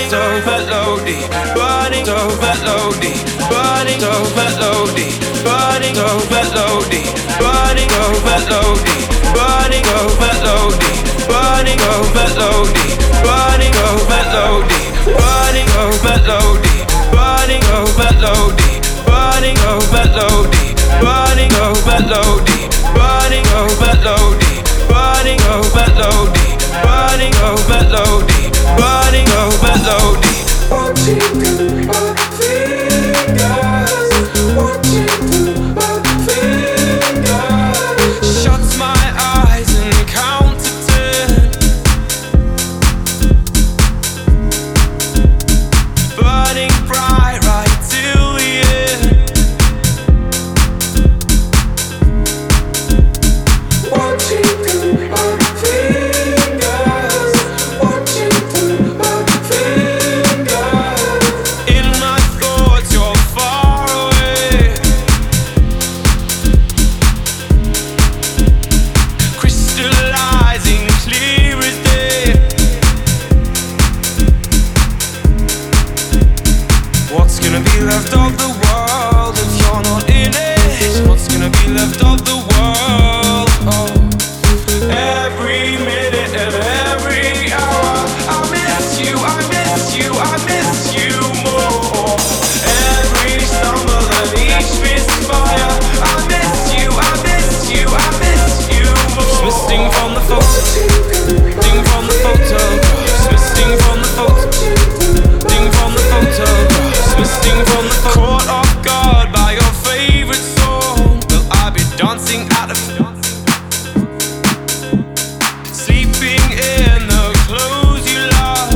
overloaded, burning overloaded, burning overloaded, burning overloaded, burning overloaded, burning overloaded, burning overloaded, burning overloaded, burning overloaded, burning overloaded, burning overloaded, burning overloaded, burning overloaded, burning overloaded, burning overloaded, burning overloaded. Watching through my fingers, watching through my fingers. Shuts my eyes and count to 10. Burning bright right till the end. Watching through my fingers, watching through my fingers. In my thoughts you're far away, crystallizing clear as day. What's gonna be left of the world if you're not in it? What's gonna be left of the world? Oh. Every minute and every hour, I miss you, I miss you, I miss you more. Every stumble and each misfire, I miss you, I miss you, I miss you more. Missing from the photo, ding from the photo, missing from the photo, ding from the photo, missing from the photo. Caught off guard by your favorite song, will I be dancing out of sleeping in the clothes you love?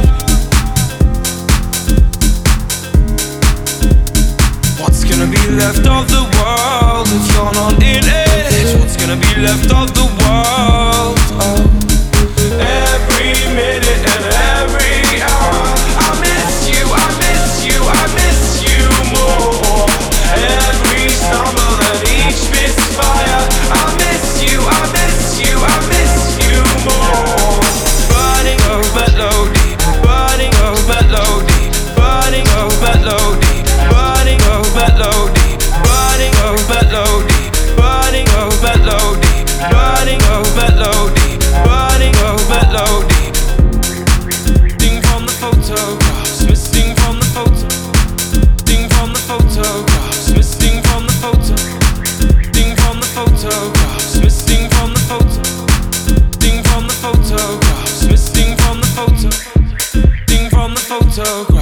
What's gonna be left of the world if you're not in it? What's gonna be left of the world? Oh. Every minute and every hour, I miss you, I miss you, I miss you more. Every stumble and each misfire, I miss you, I miss you, I miss you more. Burning overloaded, burning overloaded, burning overloaded, burning overloaded, burning overloaded, burning overloaded, burning overloaded, burning overloaded. Ding from the photographs, missing from the photo. Ding from the photographs, missing from the photo. Ding from the photographs, missing from the photo. Ding from the photographs, missing from the photo. Ding from the photographs.